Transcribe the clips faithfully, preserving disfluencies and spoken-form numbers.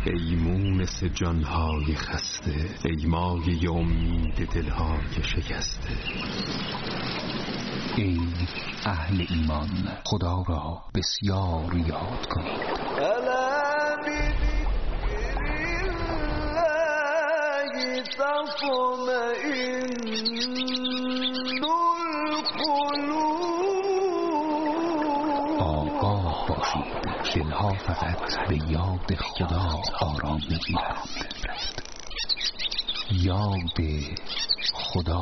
ای مونس جانهای خسته، ای مایه امید دلهای شکسته. ای اهل ایمان، خدا را بسیار یاد کنید. الا بذکر الله تطمئن القلوب. آگاه باشید، دلها فقط به یاد خدا آرام می‌گیرند. یاد خدا.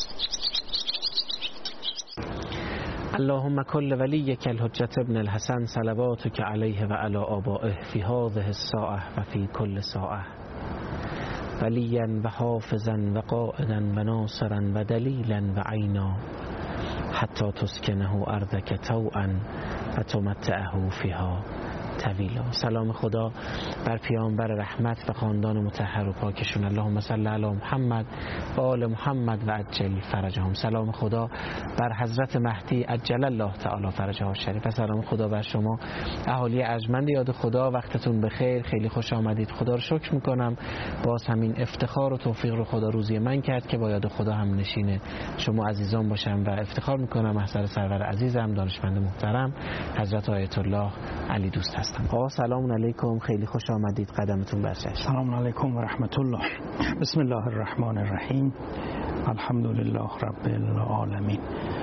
اللهم كل وليك الحجة ابن الحسن صلواتك عليه وعلى آبائه في هذه الساعة وفي كل ساعة، وليا وحافظا وقائدا وناصرا ودليلا وعينا، حتى تسكنه أرضك طوعا وتمتعه فيها طویلا. سلام خدا بر پیامبر رحمت و خاندان مطهر و پاکشون. اللهم صل علی محمد و آل محمد و عجل فرجهم. سلام خدا بر حضرت مهدی عجل الله تعالی فرجه الشریف. و سلام خدا بر شما اهالی ارجمند یاد خدا. وقتتون بخیر، خیلی خوش آمدید. خدا رو شکر میکنم باز همین افتخار و توفیق رو خدا روزی من کرد که با یاد خدا هم نشین شما عزیزان باشم و افتخار میکنم محضر سرور عزیزم دانشمند محترم حضرت آیت الله علی دوست هستم. آقا سلام علیکم، خیلی خوش آمدید، قدمتون بر چشم. سلام علیکم و رحمت الله. بسم الله الرحمن الرحیم. الحمدلله رب العالمین.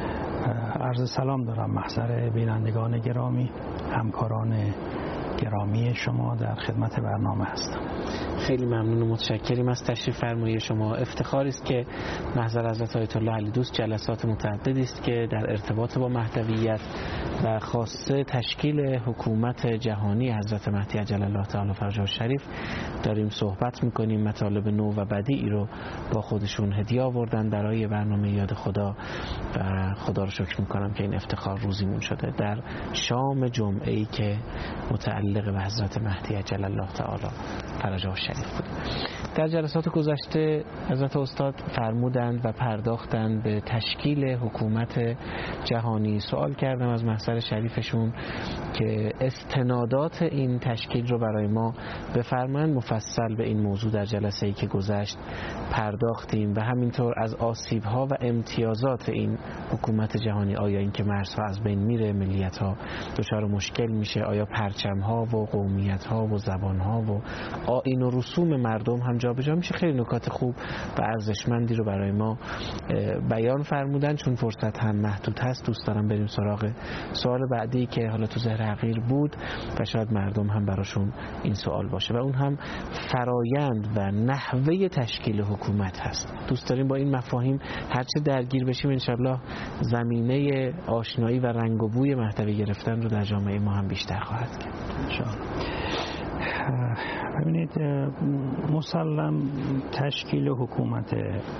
عرض سلام دارم محضر بینندگان گرامی، همکاران گرامی شما در خدمت برنامه هستم. خیلی ممنون و متشکریم از تشریف فرمایی شما. افتخاری است که محضر حضرت آیت الله علی دوست جلسات متعددی است که در ارتباط با مهدویت و خاصه تشکیل حکومت جهانی حضرت مهدی عجل الله تعالی فرجه الشریف داریم صحبت میکنیم. مطالب نو و بدیعی رو با خودشون هدیه آوردن برای برنامه یاد خدا و خدا رو شکر میکنم که این افتخار روزیمون شده در شام جمعه ای که متعلق به حضرت مهدی عجل الله تعالی فرجه الشریف بود. در جلسات گذشته حضرت استاد فرمودند و پرداختند به تشکیل حکومت جهانی. سوال کردم از محضر شریفشون که استنادات این تشکیل رو برای ما بفرمایند. مفصل به این موضوع در جلسه‌ای که گذشت پرداختیم و همینطور از آسیب‌ها و امتیازات این حکومت جهانی. آیا این که مرزها از بین میره، ملیت‌ها دچار مشکل میشه، آیا پرچم‌ها و قومیت‌ها و زبان‌ها و آیین و رسوم مردم هم جابجا میشه. خیلی نکات خوب و ارزشمندی رو برای ما بیان فرمودن. چون فرصت هم محدود هست دوست دارم بریم سراغ سوال بعدی که حالا تو ذهن حقیر بود و شاید مردم هم براشون این سوال باشه و اون هم فرایند و نحوه تشکیل حکومت هست. دوست داریم با این مفاهیم هرچه درگیر بشیم انشالله زمینه آشنایی و رنگ و بوی مهدوی گرفتن رو در جامعه ما هم بیشتر خواهد کرد انشالله. ببینید مسلم تشکیل حکومت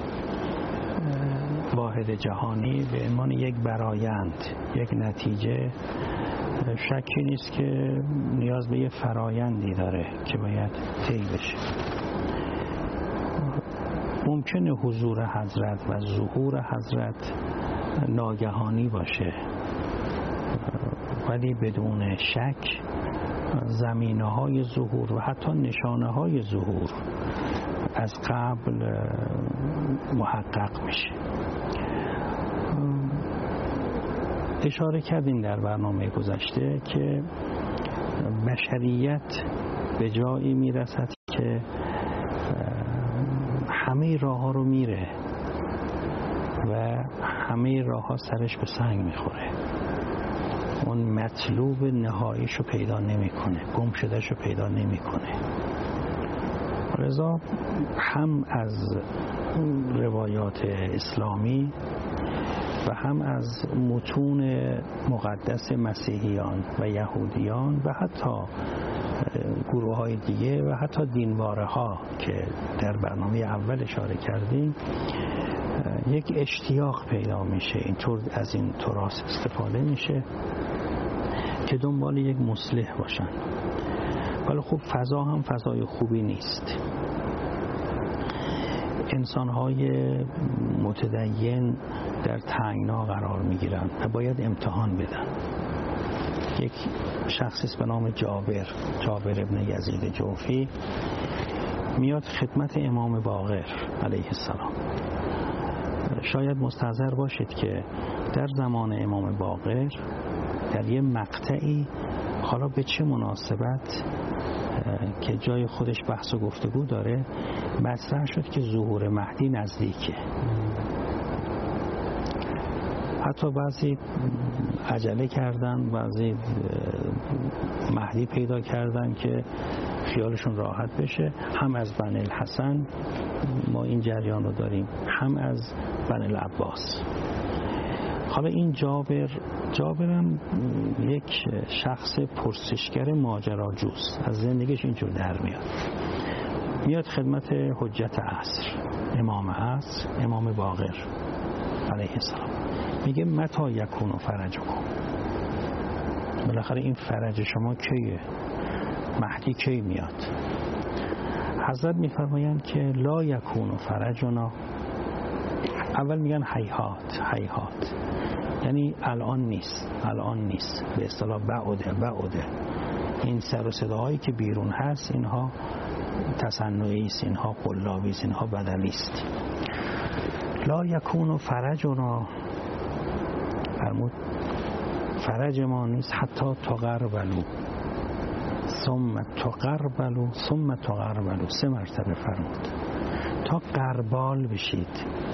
واحد جهانی به عنوان یک برآیند، یک نتیجه، شکی نیست که نیاز به یک فرایندی داره که باید طی بشه. ممکنه حضور حضرت و ظهور حضرت ناگهانی باشه، ولی بدون شک زمینه های ظهور و حتی نشانه های ظهور از قبل محقق میشه. اشاره کردیم در برنامه گذشته که بشریت به جایی میرسد که همه راه ها رو میره و همه راه ها سرش به سنگ میخوره. اون مطلوب نهاییشو پیدا نمیکنه، گم شدهشو پیدا نمیکنه. لذا هم از روایات اسلامی و هم از متون مقدس مسیحیان و یهودیان و حتی گروه های دیگه و حتی دینواره ها که در برنامه اول اشاره کردیم یک اشتیاق پیدا میشه، اینطور از این تراث استفاده میشه که دنبال یک مصلح باشن. ولی خب فضا هم فضای خوبی نیست. انسان‌های متدین در تنگنا قرار می‌گیرن و باید امتحان بدن. یک شخصی به نام جابر جابر ابن یزید جوفی میاد خدمت امام باقر علیه السلام. شاید مستحضر باشید که در زمان امام باقر در یه مقطعی، حالا به چه مناسبت که جای خودش بحث و گفتگو داره، مطرح شد که ظهور مهدی نزدیکه. حتی بعضی عجله کردن، بعضی مهدی پیدا کردن که خیالشون راحت بشه. هم از بنی الحسن ما این جریان رو داریم، هم از بنی العباس. حالا این جابر جابرم یک شخص پرسشگر ماجراجوست، از زندگیش اینجور در میاد. میاد خدمت حجت عصر، امام عصر، امام باقر علیه السلام. میگه متی یکون فرجکم، بالاخره این فرج شما کیه؟ مهدی کی میاد؟ حضرت میفرمایند که لا یکون فرجنا. اول میگن هیهات هیهات، یعنی الان نیست، الان نیست، به اصطلاح بعده بعده. این سر و صداهایی که بیرون هست اینها تصنعی است، اینها قلابی است، اینها بدلی است. لا یکون فرجنا، فرمود فرج ما نیست حتی تقربلو ثم تقربلو ثم تقربلو، سه مرتبه فرمود، تا قربال بشید.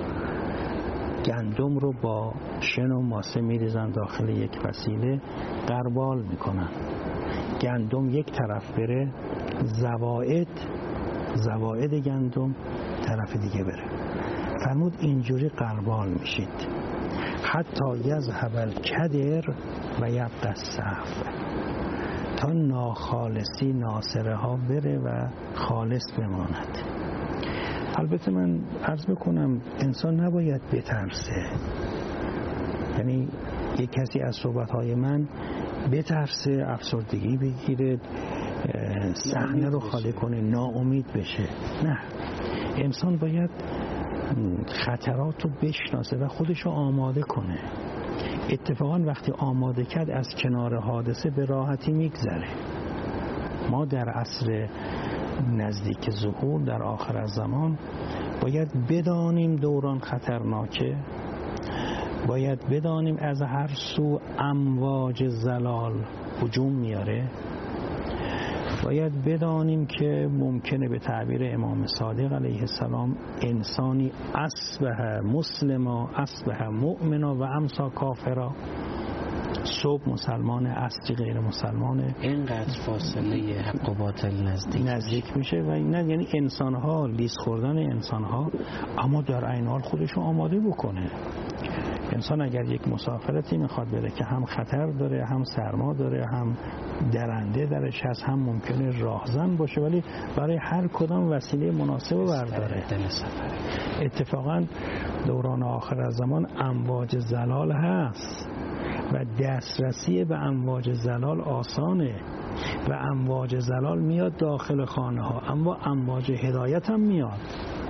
گندم رو با شن و ماسه میریزن داخل یک وسیله، قربال میکنن. گندم یک طرف بره، زوائد زوائد گندم طرف دیگه بره. فرمود اینجوری قربال میشید حتی یذهب الکدر و یبقى الصف، تا ناخالصی ناصره ها بره و خالص بماند. البته من عرض بکنم انسان نباید بترسه، یعنی یک کسی از صحبتهای من بترسه، افسردگی بگیره، صحنه رو خالی کنه، ناامید بشه. نه، انسان باید خطرات رو بشناسه و خودش رو آماده کنه. اتفاقا وقتی آماده کرد از کنار حادثه به راحتی میگذره. ما در عصر نزدیک ظهور، در آخر الزمان، باید بدانیم دوران خطرناکه، باید بدانیم از هر سو امواج زلال هجوم میاره، باید بدانیم که ممکنه به تعبیر امام صادق علیه السلام انسانی اصبح مسلما اصبح مؤمنا و امسا کافرا، صبح مسلمان اصلی غیر مسلمانه. اینقدر فاصله حق و باطل نزدیک نزدیک میشه و نه، یعنی انسان ها لیز خوردن انسان ها، اما در عین حال خودش رو آماده بکنه. انسان اگر یک مسافرتی میخواد بره که هم خطر داره، هم سرما داره، هم درنده درش هست، هم ممکنه راهزن باشه، ولی برای هر کدام وسیله مناسب برداره. اتفاقا دوران آخر از زمان امواج زلال هست و دسترسی به امواج زلال آسانه و امواج زلال میاد داخل خانه ها، اما امواج هدایت هم میاد.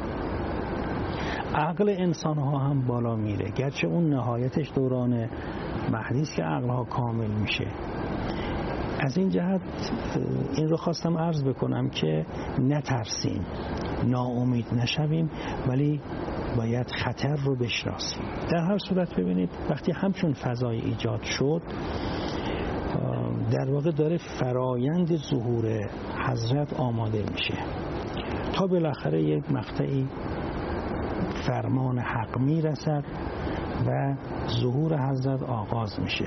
عقل انسان ها هم بالا میره، گرچه اون نهایتش دوران مهدی است که عقل ها کامل میشه. از این جهت این رو خواستم عرض بکنم که نترسیم، ناامید نشویم، ولی باید خطر رو بشناسیم. در هر صورت ببینید وقتی همچون فضای ایجاد شد، در واقع داره فرایند ظهور حضرت آماده میشه تا بالاخره یک مقطعی فرمان حق میرسد و ظهور حضرت آغاز میشه.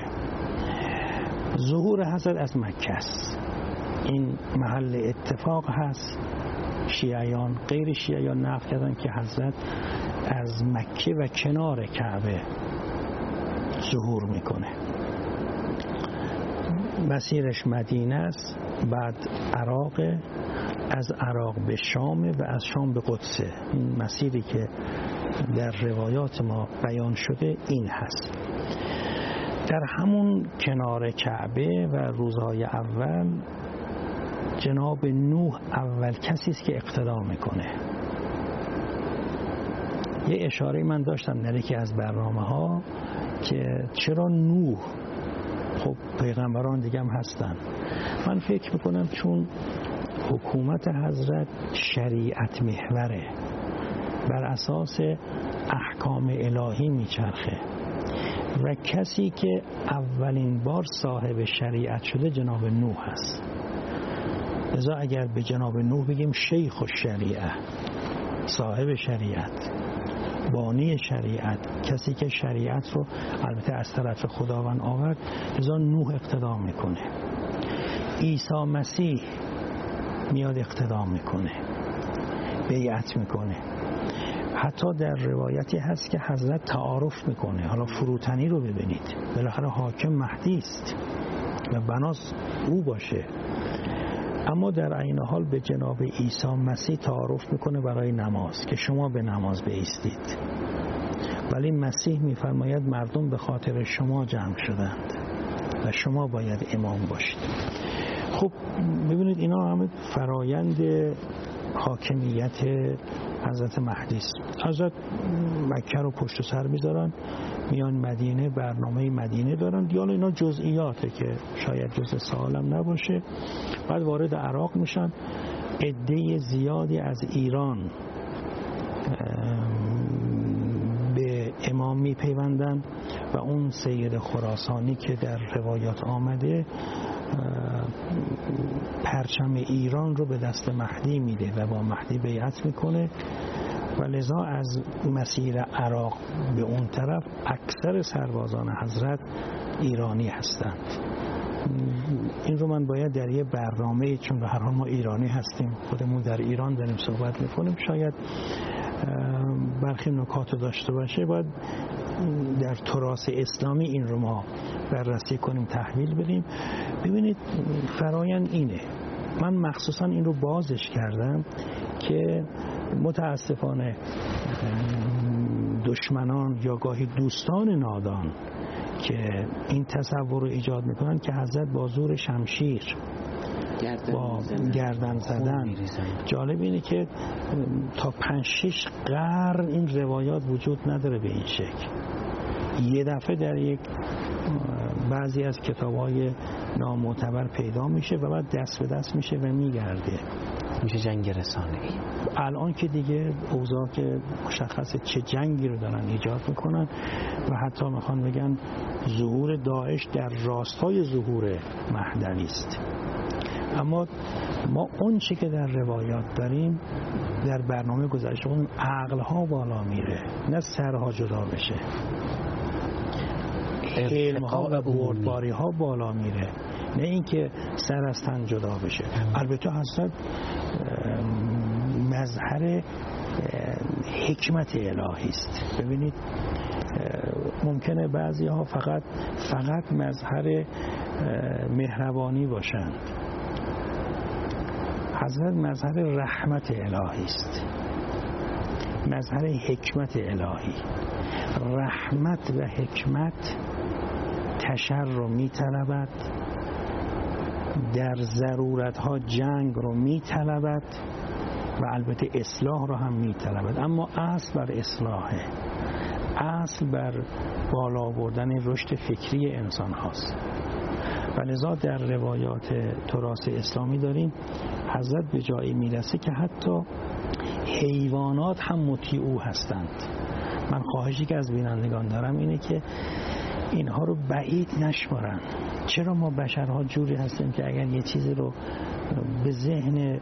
ظهور حضرت از مکه است، این محل اتفاق هست. شیعیان غیر شیعیان نقل کردن که حضرت از مکه و کنار کعبه ظهور میکنه. مسیرش مدینه است، بعد عراق، از عراق به شام و از شام به قدسه. این مسیری که در روایات ما بیان شده این هست. در همون کنار کعبه و روزهای اول جناب نوح اول کسی است که اقتدا میکنه. یه اشاره من داشتم در یکی از برنامه ها که چرا نوح خب پیغمبران دیگه هم هستن. من فکر میکنم چون حکومت حضرت شریعت محوره، بر اساس احکام الهی میچرخه و کسی که اولین بار صاحب شریعت شده جناب نوح است. لذا اگر به جناب نوح بگیم شیخ الشریعه، صاحب شریعت، بانی شریعت، کسی که شریعت رو البته از طرف خداوند آورد، لذا نوح اقتدا میکنه. عیسی مسیح میاد اقتدا میکنه، بیعت میکنه. حتی در روایتی هست که حضرت تعارف میکنه. حالا فروتنی رو ببینید، بالاخره حاکم مهدی است و بناس او باشه، اما در عین حال به جناب عیسی مسیح تعارف میکنه برای نماز که شما به نماز بایستید، ولی مسیح میفرماید مردم به خاطر شما جمع شدند و شما باید امام باشید. خب ببینید اینا همه فرایند حاکمیت حضرت مهدی است. حضرت مکه رو پشت سر میذارن، میان مدینه، برنامه مدینه دارن. دیال اینا جزئیاته که شاید جزء سوالم نباشه. بعد وارد عراق میشن، عده زیادی از ایران به امام میپیوندن و اون سید خراسانی که در روایات آمده پرچم ایران رو به دست مهدی میده و با مهدی بیعت میکنه و لذا از مسیر عراق به اون طرف اکثر سربازان حضرت ایرانی هستند. این رو من باید در یه برنامه، چون به هر حال ما ایرانی هستیم، خودمون در ایران داریم صحبت میکنیم، شاید برخی نکات داشته باشه، باید در تراث اسلامی این رو ما بررسی کنیم، تحویل بدیم. ببینید فرایند اینه. من مخصوصا این رو بازش کردم که متاسفانه دشمنان یا گاهی دوستان نادان که این تصور رو ایجاد میکنن که حضرت با زور شمشیر با گردن زدن. جالب اینه که تا پنج شش قرن این روایات وجود نداره به این شکل. یه دفعه در یک بعضی از کتاب‌های نامعتبر پیدا میشه و بعد دست به دست میشه و میگرده، میشه جنگ رسانه‌ای. الان که دیگه اوضاع که مشخصه چه جنگی رو دارن ایجاد میکنن و حتی میخوان بگن ظهور داعش در راستای ظهور مهدوی است. اما ما اون چی که در روایات داریم در برنامه گذشته اون عقلها بالا میره، نه سرها جدا بشه، علمها و بردباری ها بالا میره، نه اینکه سر از تن جدا بشه. البته حضرت مظهر حکمت الهی است. ببینید ممکنه بعضی ها فقط فقط مظهر مهربانی باشند، حضرت مظهر رحمت الهی است، مظهر حکمت الهی. رحمت و حکمت تشر رو می طلبد، در ضرورت ها جنگ رو می طلبد و البته اصلاح رو هم می طلبد، اما اصل بر اصلاحه، اصل بر بالا بردن رشد فکری انسان هاست. و لذا در روایات تراث اسلامی داریم حضرت به جایی میرسه که حتی حیوانات هم مطیع او هستند. من خواهشی که از بینندگان دارم اینه که اینها رو بعید نشمارن. چرا ما بشرها جوری هستیم که اگر یه چیزی رو به ذهن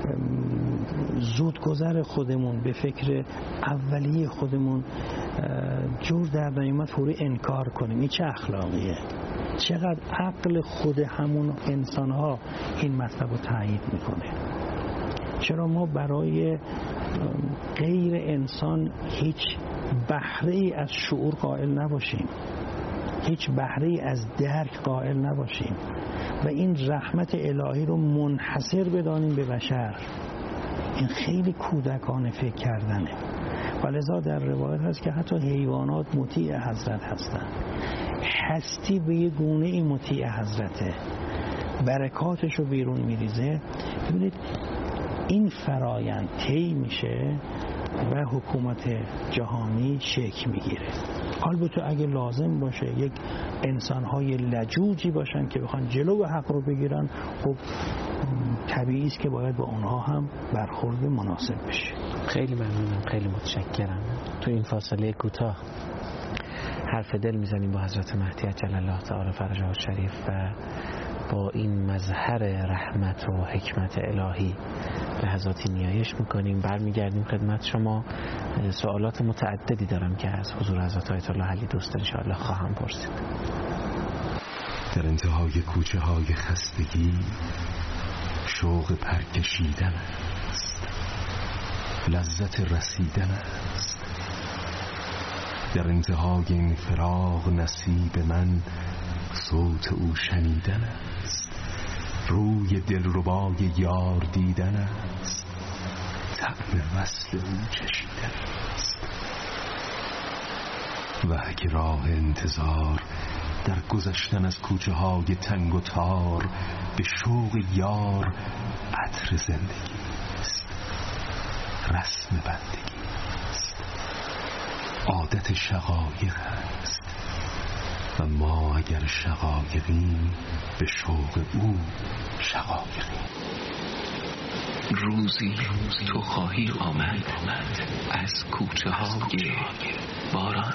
زودگذر خودمون، به فکر اولیه خودمون جور در نیامد فوری انکار کنیم؟ این چه اخلاقیه؟ چقدر عقل خود همون انسانها این مطلب رو تایید میکنه؟ چرا ما برای غیر انسان هیچ بهره ای از شعور قائل نباشیم، هیچ بهره ای از درک قائل نباشیم و این رحمت الهی رو منحصر بدانیم به بشر؟ این خیلی کودکانه فکر کردنه. و لذا در روایت هست که حتی حیوانات مطیع حضرت هستند. هستی به یه گونه ای مطیع حضرته، برکاتش رو بیرون میریزه. ببینید این فرایند طی میشه و حکومت جهانی شکل میگیره. البته اگه لازم باشه یک انسان‌های لجوجی باشن که بخوان جلو حق رو بگیرن، خب طبیعی است که باید با اونها هم برخورد مناسب بشه. خیلی ممنونم، خیلی متشکرم. تو این فاصله کوتاه حرف دل میزنیم با حضرت مهدی عجل الله تعالی فرجه الشریف و با این مظهر رحمت و حکمت الهی لحظاتی نیایش میکنیم. برمیگردیم خدمت شما. سوالات متعددی دارم که از حضور حضرت آیت الله علی دوست انشاءالله خواهم پرسید. در انتهای کوچه های خستگی شوق پرکشیدن است، لذت رسیدن است. در انتهای این فراق نصیب من صوت او شنیدن است، روی دلربای یار دیدن است، طعم وصل او چشیدن است. و که راه انتظار در گذشتن از کوچه های تنگ و تار به شوق یار عطر زندگی است، رسم بندگی است، عادت شقایق است. و ما اگر شقایقیم به شوق او شقایقیم. روزی تو خواهی آمد از کوچه های باران.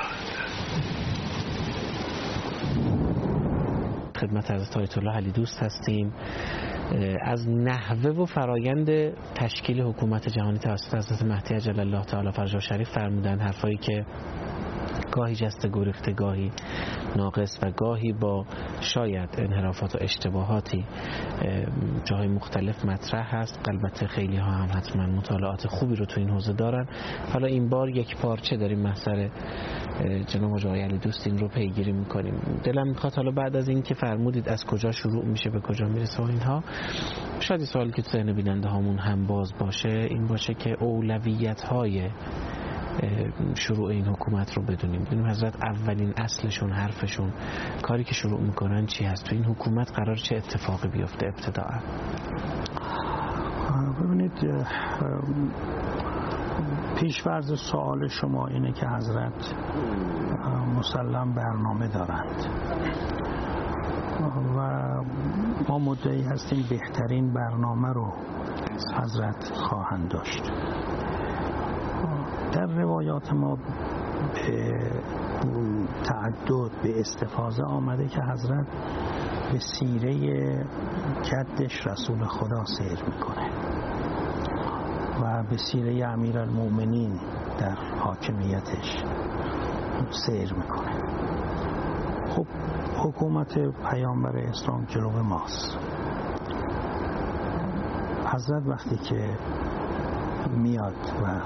خدمت حضرت آیت الله علی دوست هستیم. از نحوه و فرایند تشکیل حکومت جهانی توسط حضرت مهدی عجل الله تعالی فرجه الشریف فرمودن، حرفایی که گاهی جسته گریخته، گاهی ناقص و گاهی با شاید انحرافات و اشتباهاتی جاهای مختلف مطرح هست. البته خیلی ها هم حتما مطالعات خوبی رو تو این حوزه دارن. حالا این بار یک پارچه داریم محضر جناب آقای علی دوست این رو پیگیری میکنیم. دلم میخواد حالا بعد از این که فرمودید از کجا شروع میشه به کجا میرسه و اینها، شاید سوالی که تو ذهن بیننده هامون هم باز باشه این باشه که اولویت های شروع این حکومت رو بدونیم. بدونیم حضرت اولین اصلشون، حرفشون، کاری که شروع میکنن چی هست؟ تو این حکومت قرار چه اتفاقی بیفته ابتداء؟ ببینید، پیش‌فرض سوال شما اینه که حضرت مسلم برنامه دارند و ما مدعی هستیم بهترین برنامه رو حضرت خواهند داشت. در روایات ما به تعدد به استفاضه آمده که حضرت به سیره جدش رسول خدا سیر میکنه و به سیره امیرالمؤمنین در حاکمیتش سیر میکنه. خب حکومت پیامبر اسلام جلو ماست. حضرت وقتی که میاد و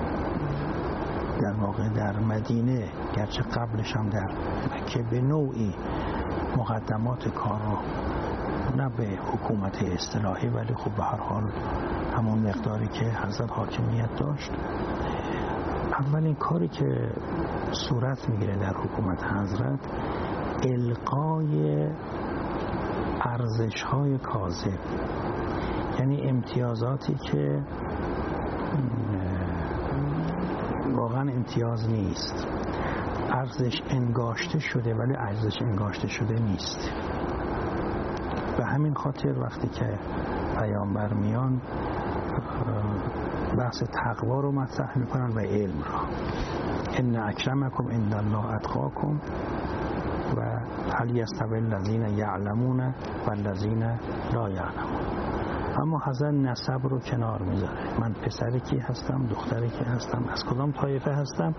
در واقع در مدینه، گرچه قبلش هم در مکه به نوعی مقدمات کار رو نه به حکومت اصطلاحی ولی خب به هر حال همون مقداری که حضرت حاکمیت داشت، اولین کاری که صورت میگیره در حکومت حضرت القای ارزش‌های کاذب، یعنی امتیازاتی که واقعا امتیاز نیست، ارزش انگاشته شده ولی ارزش انگاشته شده نیست. به همین خاطر وقتی که پیامبر میان بحث تقوا رو مطرح میکنن و علم را، ان اکرمکم عند الله اتقاکم و هل یستوی الذین یعلمون والذین لا یعلمون. اما حضرت نسب رو کنار میذاره، من پسر کی هستم، دختر کی هستم، از کدام طایفه هستم،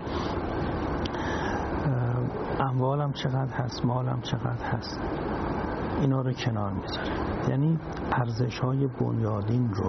اموالم چقدر هست، مالم چقدر هست، اینا رو کنار میذاره. یعنی ارزش های بنیادین رو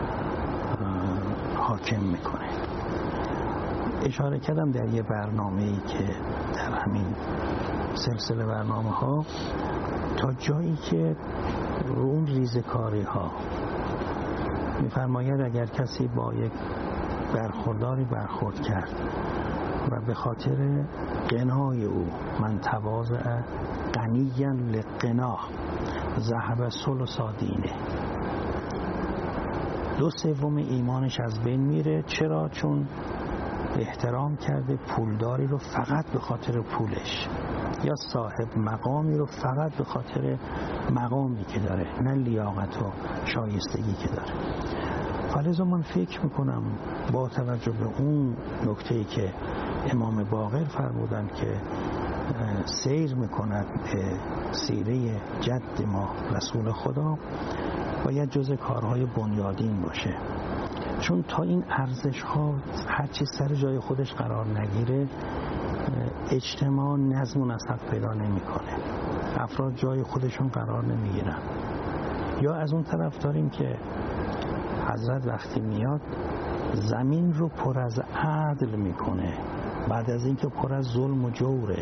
حاکم میکنه. اشاره کردم در یه برنامه‌ای که در همین سلسله برنامه ها تا جایی که رو اون ریزکاری ها میفرماید اگر کسی با یک برخورداری برخورد کرد و به خاطر قنای او، من تواضع غنیا لقنا ذهب ثلث دینه، دو سوم ایمانش از بین میره. چرا؟ چون احترام کرده پولداری رو فقط به خاطر پولش، یا صاحب مقامی رو فقط به خاطر مقامی که داره، نه لیاقت و شایستگی که داره. فلذا من فکر میکنم با توجه به اون نکته‌ای که امام باقر فرمودند که سیر میکند به سیره جد ما رسول خدا، باید جز کارهای بنیادین باشه، چون تا این ارزش ها هر چیز سر جای خودش قرار نگیره اجتماع نظم و نسق پیدا نمیکنه، افراد جای خودشون قرار نمیگیرن. یا از اون طرف داریم که حضرت وقتی میاد زمین رو پر از عدل میکنه بعد از اینکه پر از ظلم و جوره.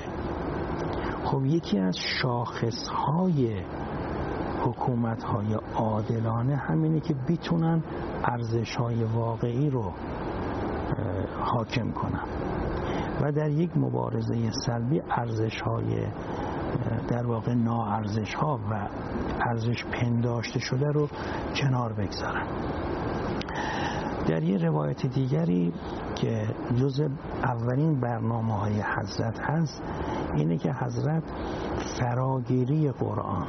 خب یکی از شاخصهای حکومت‌های عادلانه همینه که بتونن ارزش‌های واقعی رو حاکم کنن و در یک مبارزه سلبی ارزش‌های در واقع ناارزش‌ها و ارزش پنداشته شده رو کنار بگذارن. در یه روایت دیگری که جز اولین برنامه‌های حضرت هست اینه که حضرت فراگیری قرآن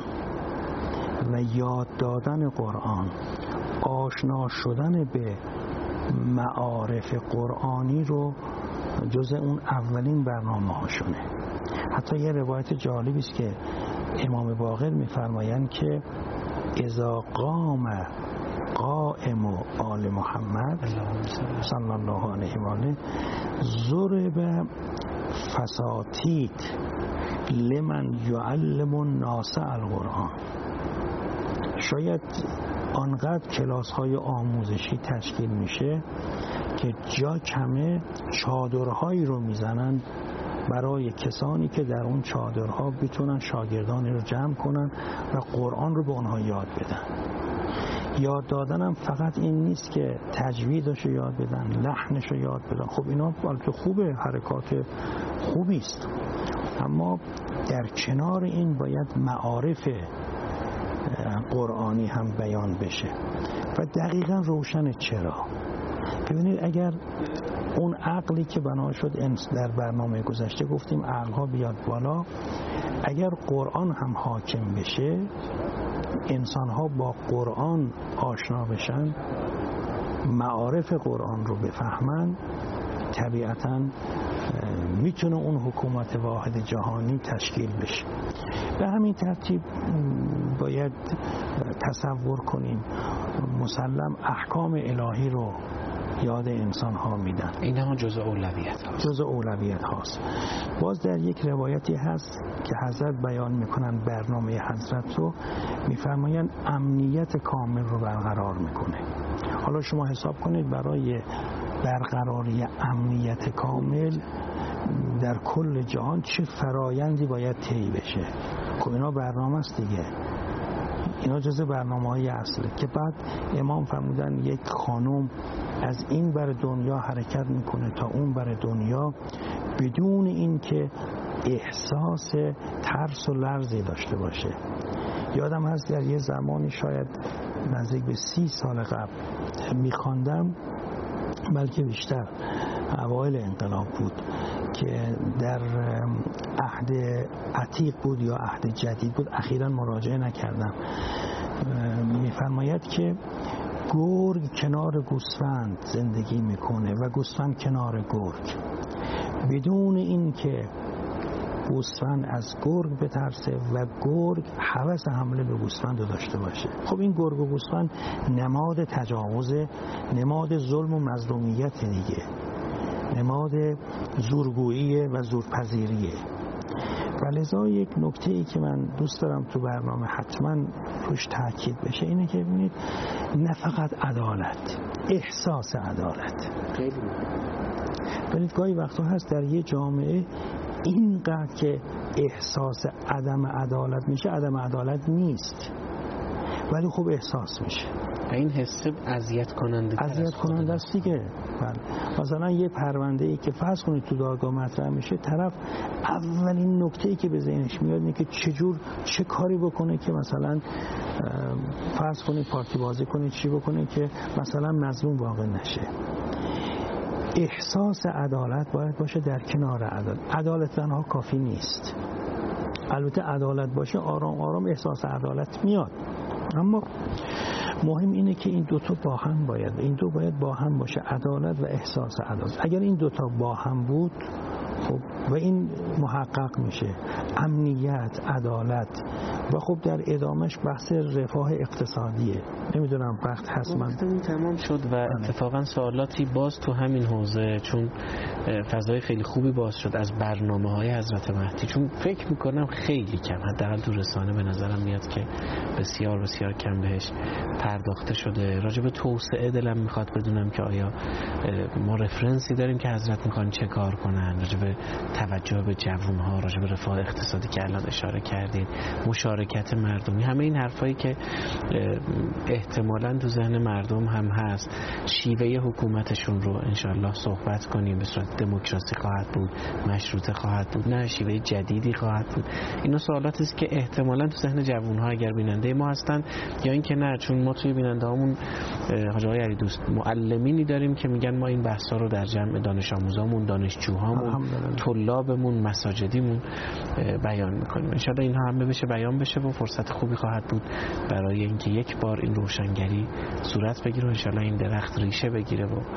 و یاد دادن قرآن، آشنا شدن به معارف قرآنی رو جز اون اولین برنامه هاشونه. حتی یه روایت جالبی است که امام باقر می‌فرمایند که اذا قام قائم آل محمد صلی الله علیه و آله ضرب فساتیت لمن یعلم الناس القرآن. شاید آنقدر کلاس های آموزشی تشکیل میشه که جا کمه چادرهایی رو میزنن برای کسانی که در اون چادرها بتونن شاگردانی رو جمع کنن و قرآن رو به اونها یاد بدن. یاد دادنم فقط این نیست که تجویدش رو یاد بدن، لحنش رو یاد بدن. خب اینا البته خوبه، حرکات خوبی است، اما در کنار این باید معارف قرآنی هم بیان بشه و دقیقا روشن. چرا؟ ببینید اگر اون عقلی که بنا شد در برنامه گذشته گفتیم عقلها بیاد بالا، اگر قرآن هم حاکم بشه، انسانها با قرآن آشنا بشن، معارف قرآن رو بفهمن، طبیعتاً میتونه اون حکومت واحد جهانی تشکیل بشه. به همین ترتیب باید تصور کنیم مسلم احکام الهی رو یاد انسان ها میدن. این هم جزء اولویت هاست. جزء اولویت هاست. باز در یک روایتی هست که حضرت بیان میکنن برنامه حضرت رو، میفرمایند امنیت کامل رو برقرار میکنه. حالا شما حساب کنید برای برقراری امنیت کامل در کل جهان چه فرایندی باید طی بشه. خب اینا برنامه است دیگه، اینا جزء برنامه‌های اصله که بعد امام فرمودن یک خانم از این بر دنیا حرکت میکنه تا اون بر دنیا بدون اینکه احساس ترس و لرزی داشته باشه. یادم هست در یه زمانی شاید نزدیک به سی سال قبل میخواندم، بلکه بیشتر، اوایل انقلاب بود که در عهد عتیق بود یا عهد جدید بود، اخیراً مراجعه نکردم. میفرماید که گرگ کنار گوسفند زندگی میکنه و گوسفند کنار گرگ، بدون این که گوسفند از گرگ بترسه و گرگ هوس حمله به گوسفند رو داشته باشه. خب این گرگ و گوسفند نماد تجاوز، نماد ظلم و مظلومیت دیگه، نماد زورگویی و زورپذیریه. و لذا یک نکته‌ای که من دوست دارم تو برنامه حتما روش تاکید بشه اینه که ببینید نه فقط عدالت، احساس عدالت. خیلی ببینید گاهی وقتا هست در یه جامعه اینقدر که احساس عدم عدالت میشه، عدم عدالت نیست ولی خوب احساس میشه. این حس اذیت کننده اذیت کننده است دیگه. بله. مثلا یه پرونده ای که فرض کنید تو دادگاه مطرح میشه، طرف اولین نکته‌ای که به ذهنش میاد اینه که چجور چه کاری بکنه که مثلا فرض کنید پارتی بازی کنه، چی بکنه که مثلا مظلوم واقع نشه. احساس عدالت باید باشه در کنار عدالت. عدالت تنها کافی نیست. البته عدالت باشه آرام آرام احساس عدالت میاد، اما مهم اینه که این دوتا با هم باید این دو باید با هم باشه، عدالت و احساس عدالت. اگر این دوتا با هم بود خب و این محقق میشه، امنیت، عدالت و خب در ادامش بحث رفاه اقتصادیه. نمیدونم وقت هست من تمام شد و اتفاقا سوالاتی باز تو همین حوزه، چون فضای خیلی خوبی باز شد از برنامه‌های حضرت مهدی، چون فکر میکنم خیلی کم، حداقل تو رسانه به نظرم میاد که بسیار بسیار کم بهش پرداخته شده. راجع به توسعه دلم میخواد بدونم که آیا ما رفرنسی داریم که حضرت میخوان چه کار کنن، راجع به توجه به جوانها، راجع به رفاه اقتصادی که الان اشاره کردین، مشارکت مردمی، همه این حرفایی که احتمالاً تو ذهن مردم هم هست، شیوه حکومتشون رو انشالله صحبت کنیم. به صورت دموکراسی خواهد بود، مشروطه خواهد بود، نه شیوه جدیدی خواهد بود. اینا سوالاتی است که احتمالاً تو ذهن جوانها اگر بیننده ما هستن یا اینکه نه، چون ما توی بیننده هامون حاج آقای علی دوست معلمینی داریم که میگن ما این بحثا رو در جمع دانش آموزامون، دانشجوهامون، طلابمون، مساجدیمون بیان میکنیم. ان شاءالله اینها همه بشه بیان بشه و فرصت خوبی خواهد بود برای اینکه یک بار این روشنگری صورت بگیره و ان شاءالله این درخت ریشه بگیره و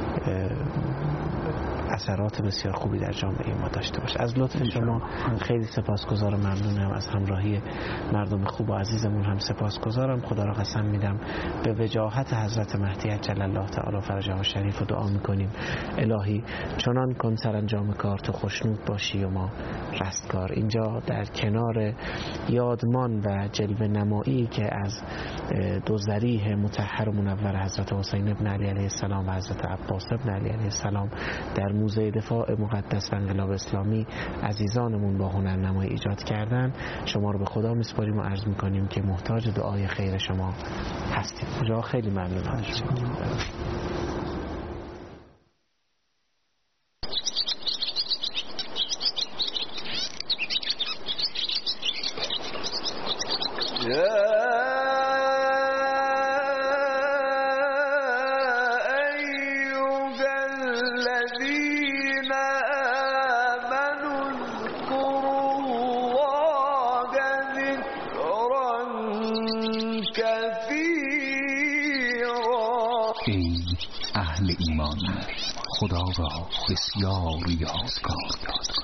اثرات بسیار خوبی در جامعه ما داشته باشه. از لطف شما خیلی سپاسگزارم، ممنونم. از همراهی مردم خوب و عزیزمون هم سپاسگزارم. خدا را قسم میدم به وجاهت حضرت مهدی عجل الله تعالی فرجه شریف و دعا میکنیم الهی چنان کن سرانجام کار تو خوشنود باشی و ما رستگار. اینجا در کنار یادمان و جلوه نمایی که از دو ذریح مطهر و منور حضرت حسین ابن علی علیه السلام و حضرت عباس ابن علی علیه السلام در موزه دفاع مقدس و انقلاب اسلامی عزیزانمون با هنرنمایی ایجاد کردن، شما رو به خدا میسپاریم و عرض میکنیم که محتاج دعای خیر شما هستیم. جا خیلی ممنونم. اهل ایمان، خدا را بسیار یادگار دار.